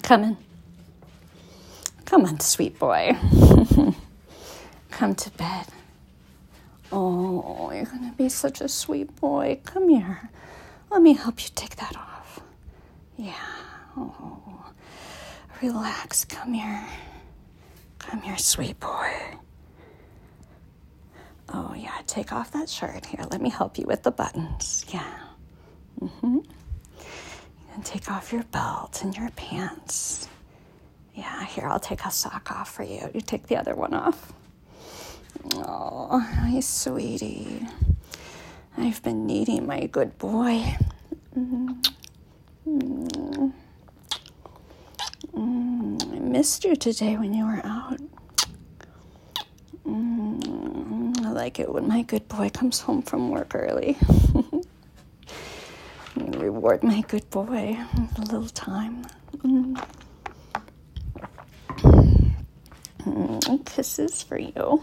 Come in. Come on, sweet boy. Come to bed. Oh, you're going to be such a sweet boy. Come here. Let me help you take that off. Yeah. Oh, relax. Come here. Come here, sweet boy. Oh, yeah. Take off that shirt. Here, let me help you with the buttons. Yeah. And take off your belt and your pants. Yeah, here, I'll take a sock off for you. You take the other one off. Oh, my sweetie. I've been needing my good boy. I missed you today when you were out. I like it when my good boy comes home from work early. I'm gonna reward my good boy with a little time. Kisses for you.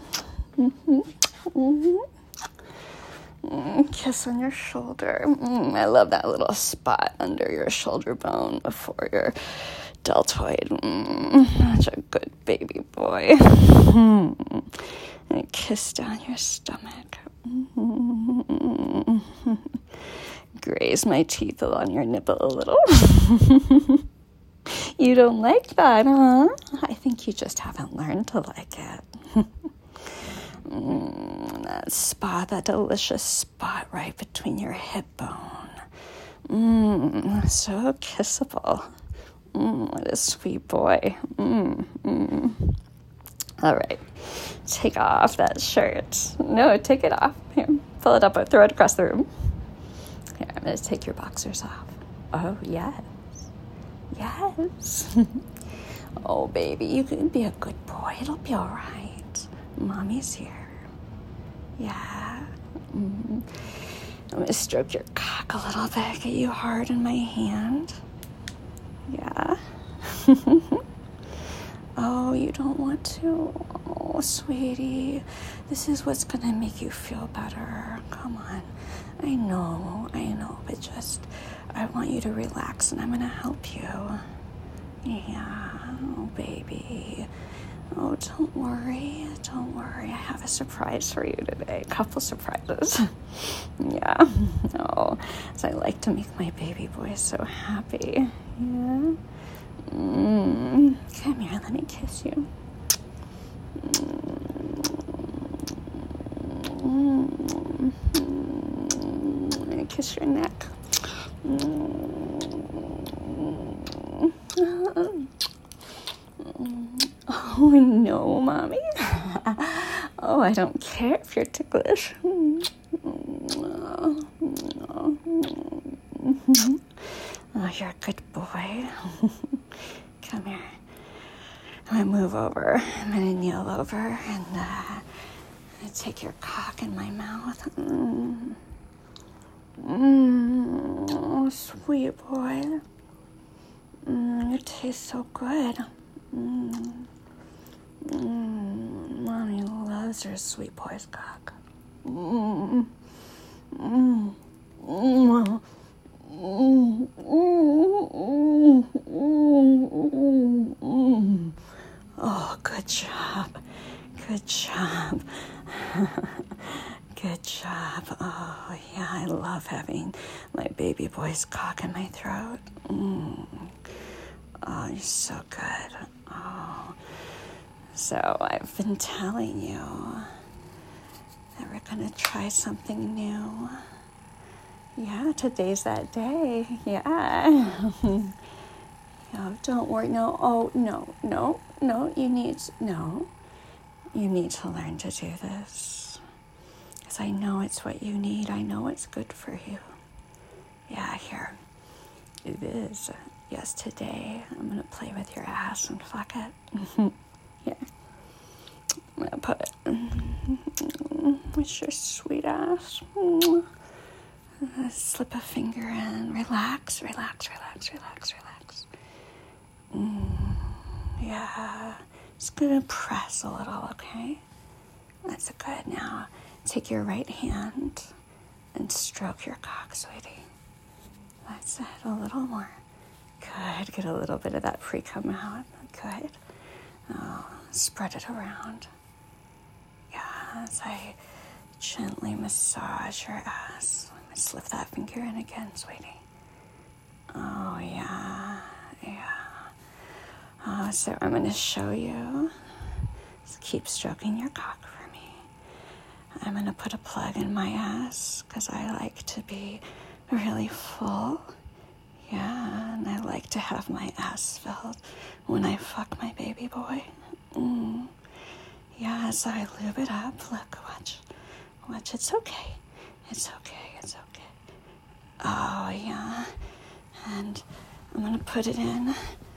Kiss on your shoulder. I love that little spot under your shoulder bone before your deltoid. Such a good baby boy. And a kiss down your stomach. Graze my teeth on your nipple a little. You don't like that, huh? I think you just haven't learned to like it. That spot, that delicious spot right between your hip bone. So kissable. What a sweet boy. All right. Take off that shirt. No, take it off. Here, pull it up, throw it across the room. Here, I'm going to take your boxers off. Oh, yes. Yes. Oh, baby, you can be a good boy. It'll be all right. Mommy's here. Yeah. I'm going to stroke your cock a little bit, get you hard in my hand. Yeah. Oh, you don't want to? Oh, sweetie. This is what's going to make you feel better. Come on. I know, but just, I want you to relax and I'm going to help you. Yeah. Oh, baby. Oh, don't worry. I have a surprise for you today. A couple surprises. Yeah. Oh, so I like to make my baby boy so happy. Yeah. Come here, let me kiss you. Let me kiss your neck. Oh, no, Mommy. Oh, I don't care if you're ticklish. Oh, you're a good boy. Come here. I'm going to move over. I'm going to kneel over and take your cock in my mouth. Oh, sweet boy. It tastes so good. Mommy loves her sweet boy's cock. Oh, good job. Good job. Good job. Oh, yeah, I love having my baby boy's cock in my throat. Oh, you're so good. Oh. So I've been telling you that we're going to try something new. Yeah, today's that day. Yeah. Oh, don't worry. No. Oh, no. You need to learn to do this. Because I know it's what you need. I know it's good for you. Yeah, here. It is. Yes, today I'm going to play with your ass and fuck it. Here. I'm going to put it. It's your sweet ass. Slip a finger in. Relax. Yeah. Just gonna press a little, okay? That's good. Now, take your right hand and stroke your cock, sweetie. That's it. A little more. Good. Get a little bit of that pre-cum out. Good. Oh, spread it around. Yeah, as I gently massage your ass. Let me slip that finger in again, sweetie. Oh, yeah. Yeah. So I'm going to show you. Just keep stroking your cock for me. I'm going to put a plug in my ass because I like to be really full. Yeah, and I like to have my ass filled when I fuck my baby boy. Yeah, so I lube it up. Look, watch. It's okay. Oh, yeah. And I'm going to put it in.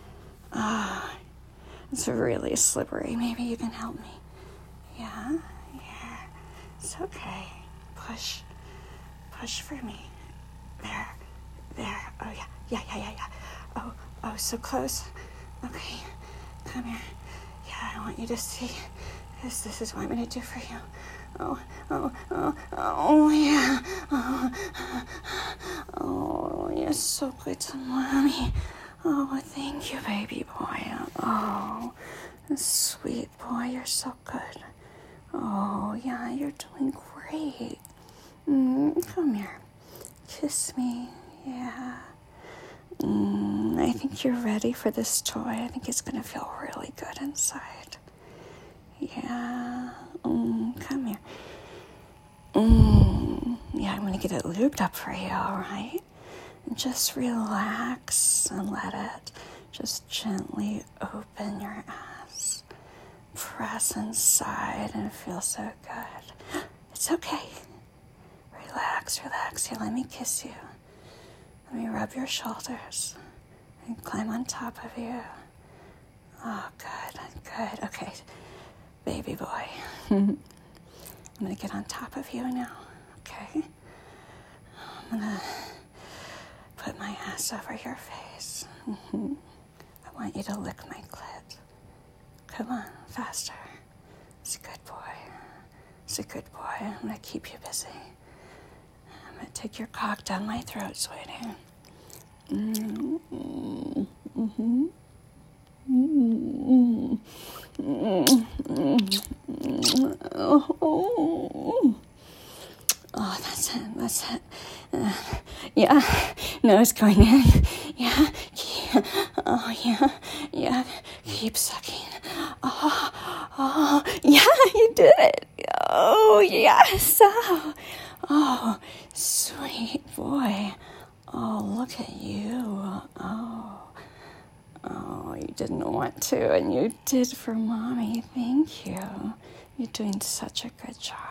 It's really slippery. Maybe you can help me. Yeah. It's okay. Push for me. There. Oh, yeah. Oh, so close. Okay. Come here. Yeah, I want you to see. This is what I'm going to do for you. Oh, yeah. Oh, you're so good to mommy. Oh, thank you, baby boy. Oh, sweet boy, you're so good. Oh, yeah, you're doing great. Come here. Kiss me. Yeah. I think you're ready for this toy. I think it's going to feel really good inside. Yeah. Come here. Yeah, I'm going to get it lubed up for you, all right? And just relax and let it just gently open your ass. Press inside and feel so good. It's okay. Relax. Here, let me kiss you. Let me rub your shoulders and climb on top of you. Oh, good. Okay, baby boy. I'm going to get on top of you now, okay? I'm going to put my ass over your face. I want you to lick my clit. Come on, faster. It's a good boy. I'm going to keep you busy. I'm going to take your cock down my throat, sweetie. Oh, that's it. Yeah, nose going in. Yeah. Oh, yeah. Keep sucking. Oh, yeah, you did it. Oh, yes. Oh, sweet boy. Oh, look at you. Oh, you didn't want to, and you did for mommy. Thank you. You're doing such a good job.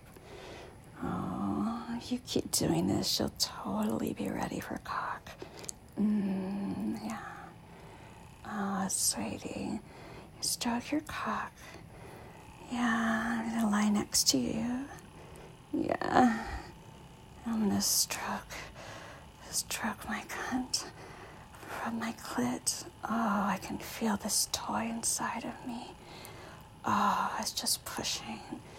Oh, you keep doing this, you'll totally be ready for cock. Yeah. Oh, sweetie. Stroke your cock. Yeah, I'm going to lie next to you. Yeah. I'm going to stroke my cunt from my clit. Oh, I can feel this toy inside of me. Oh, it's just pushing.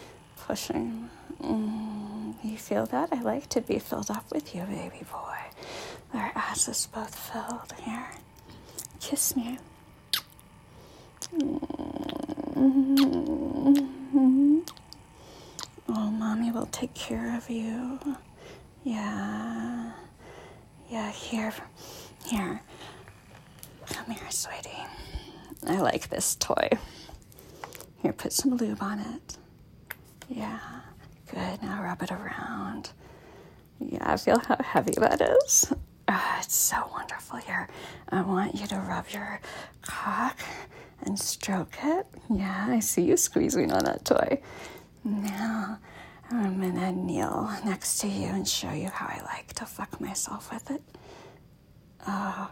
You feel that? I like to be filled up with you, baby boy. Our asses both filled. Here. Kiss me. Oh, mommy will take care of you. Yeah, here. Come here, sweetie. I like this toy. Here, put some lube on it. Yeah, good. Now rub it around. Yeah, feel how heavy that is. It's so wonderful here. I want you to rub your cock and stroke it. Yeah, I see you squeezing on that toy. Now, I'm going to kneel next to you and show you how I like to fuck myself with it. I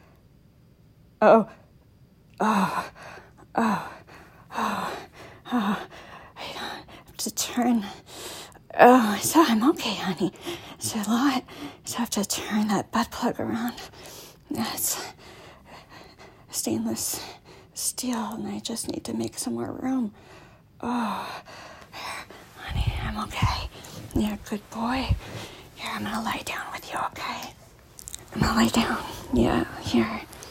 have to turn. So I'm okay, honey. It's a lot. So I have to turn that butt plug around. It's stainless steel, and I just need to make some more room. Oh, honey, I'm okay. You're a good boy. Here, I'm gonna lie down with you, okay? I'm gonna lie down. Yeah, here.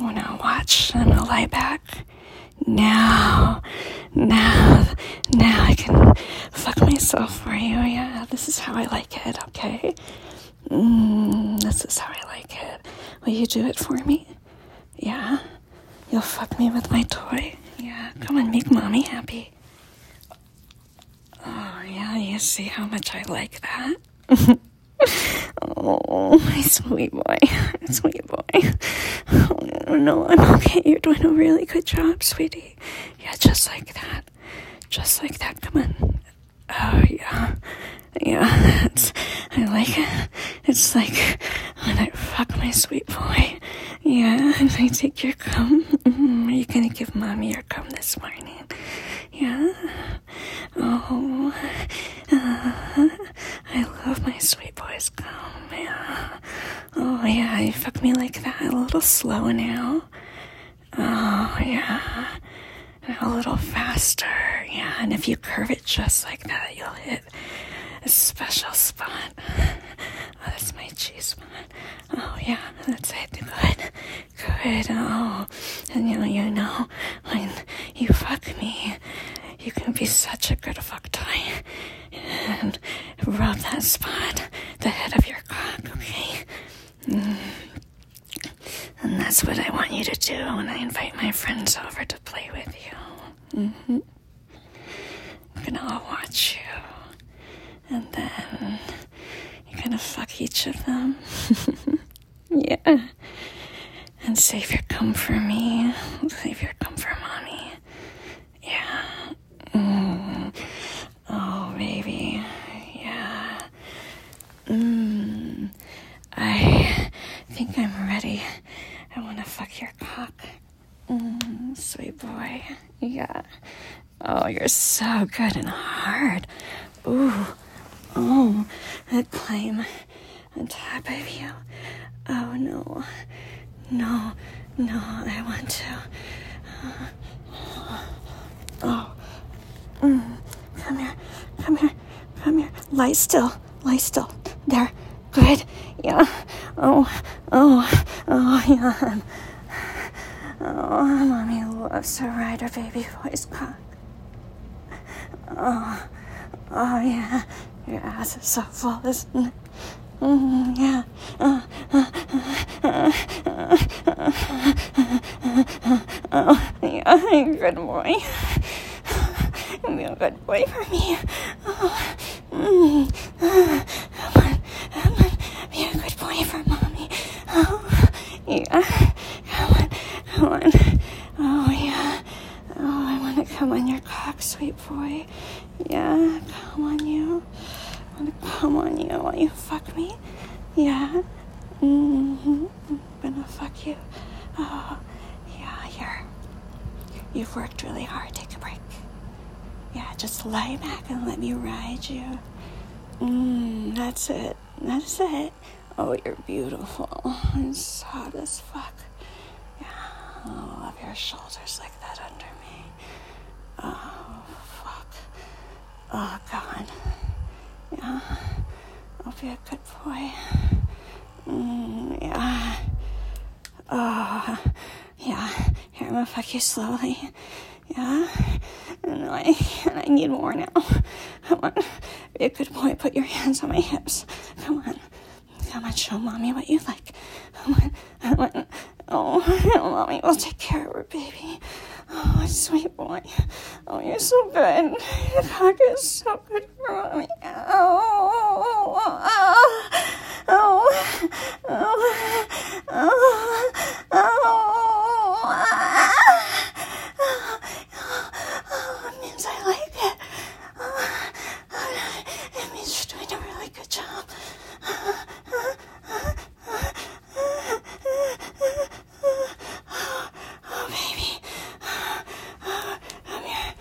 Now watch. I'm gonna lie back. Now I can fuck myself for you. Yeah, this is how I like it, okay? This is how I like it. Will you do it for me? Yeah? You'll fuck me with my toy? Yeah, come on, make mommy happy. Oh, yeah, you see how much I like that? Oh, my sweet boy. Sweet boy. Oh, no, I'm okay. You're doing a really good job, sweetie. Yeah, just like that. Just like that. Come on. Oh, yeah. Yeah, I like it. It's like when I fuck my sweet boy. Yeah, and I take your cum. Are you gonna give mommy your cum this morning? Yeah. Oh, I love my sweet boy's cum. Yeah. Oh, yeah, you fuck me like that. A little slow now. Oh, yeah. A little faster. Yeah, and if you curve it just like that, you'll hit a special spot. Oh, that's my G-spot. Oh, yeah, that's it. Good. Oh, and you know, when you fuck me, you can be such a good fuck toy. And rub that spot, the head of your cock, okay? And that's what I want you to do when I invite my friends over to play with you. I'm gonna watch you. And then you're gonna fuck each of them. Yeah. And save your cum for me. Save your cum for mommy. Yeah. Oh, baby. Yeah. I think I'm ready. I want to fuck your cock. Sweet boy. Yeah. Oh, you're so good and hard. Ooh. Oh, I climb on top of you. Oh, no. No, I want to. Oh. Come here. Lie still. There. Good. Yeah. Oh, yeah. Oh, mommy loves to ride her baby boy's cock. Oh, yeah. Your ass is so full, isn't it? Yeah. Oh, yeah, good boy. Be a good boy for me. Oh, come on. Be a good boy for mommy. Oh, yeah. Come on. Oh, yeah. Oh, I want to come on your cock, sweet boy. Yeah, come on you. I want to come on you while you fuck me. Yeah. I'm gonna fuck you. Oh, yeah, you've worked really hard. Take a break. Yeah, just lie back and let me ride you. That's it. Oh, you're beautiful. It's hot as fuck. Yeah, I love your shoulders like that under me. Oh, fuck. Oh, God. Yeah, I'll be a good boy. Yeah. Oh, yeah. Here, I'm gonna fuck you slowly. Yeah. And I need more now. Come on. Be a good boy. Put your hands on my hips. Come on, show mommy what you like. Come on. Oh, mommy will take care of her, baby. Oh, sweet boy. Oh, you're so good. Your cock is so good for mommy. It means I like it. It means you're doing a really good job. Oh, baby. Come here.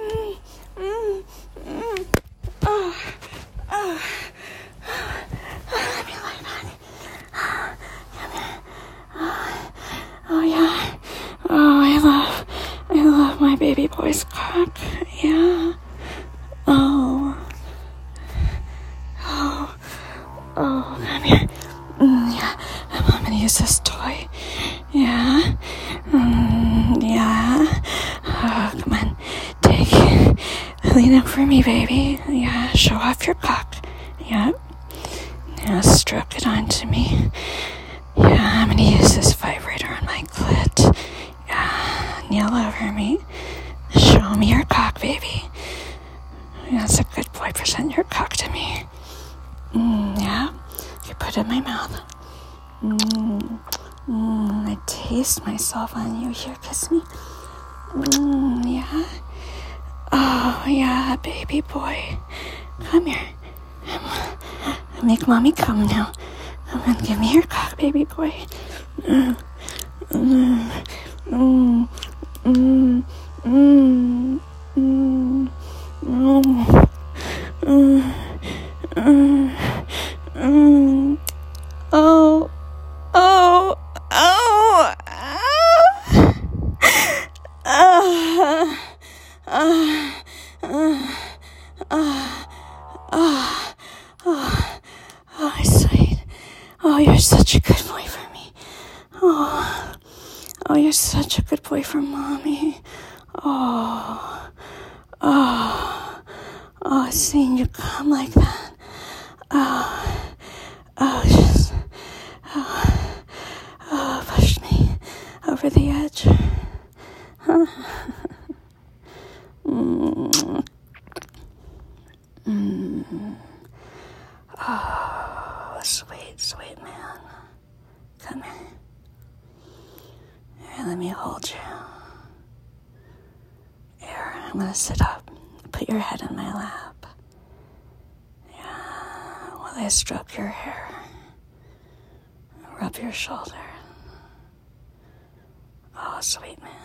Let me lie back. Come here. Oh, yeah. Oh, I love my baby boy's cock. Yeah. Oh, come here. Yeah, come on, gonna use this toy. Yeah. Yeah. Oh, come on. Lean up for me, baby. Yeah. Show off your cock. Yeah. Yeah. Stroke it onto me. Yeah. I'm gonna use this vibrator on my clit. Yeah. Kneel over me. Show me your cock, baby. Yeah, that's a good boy. Present your cock to me. Yeah. You put it in my mouth. I taste myself on you. Here, kiss me. Yeah. Oh, yeah, baby boy. Come here. Make mommy come now. Come on, give me your cock, baby boy. Oh. Oh, sweet. Oh, you're such a good boy for me. Oh, you're such a good boy for mommy. Oh, seeing you come like that. Push me over the edge. Oh, sweet man. Come here. Here, let me hold you. Here, I'm gonna sit up. Put your head in my lap. Yeah, while I stroke your hair. Rub your shoulder. Oh, sweet man.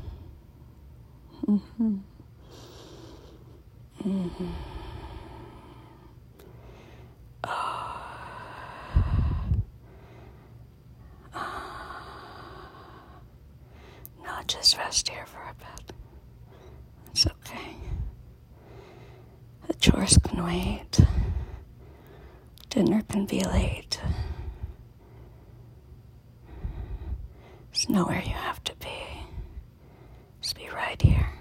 No, just rest here for a bit. It's okay. The chores can wait. Dinner can be late. There's nowhere you have to be. Just be right here.